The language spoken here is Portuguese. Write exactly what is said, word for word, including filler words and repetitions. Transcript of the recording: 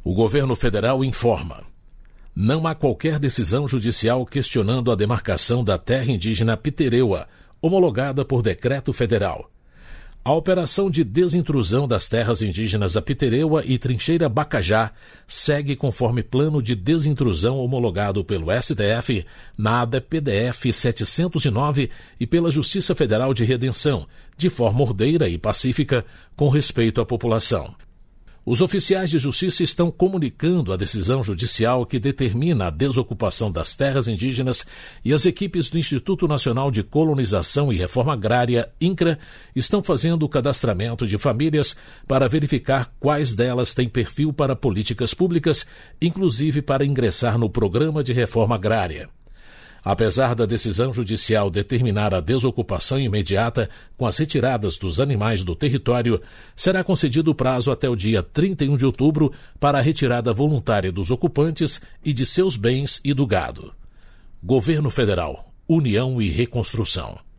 O governo federal informa: não há qualquer decisão judicial questionando a demarcação da terra indígena Pitereua, homologada por decreto federal. A operação de desintrusão das terras indígenas Apitereua e Trincheira Bacajá segue conforme plano de desintrusão homologado pelo S T F, na A D P D F setecentos e nove e pela Justiça Federal de Redenção, de forma ordeira e pacífica, com respeito à população. Os oficiais de justiça estão comunicando a decisão judicial que determina a desocupação das terras indígenas e as equipes do Instituto Nacional de Colonização e Reforma Agrária, INCRA, estão fazendo o cadastramento de famílias para verificar quais delas têm perfil para políticas públicas, inclusive para ingressar no Programa de Reforma Agrária. Apesar da decisão judicial determinar a desocupação imediata com as retiradas dos animais do território, será concedido prazo até o dia trinta e um de outubro para a retirada voluntária dos ocupantes e de seus bens e do gado. Governo Federal, União e Reconstrução.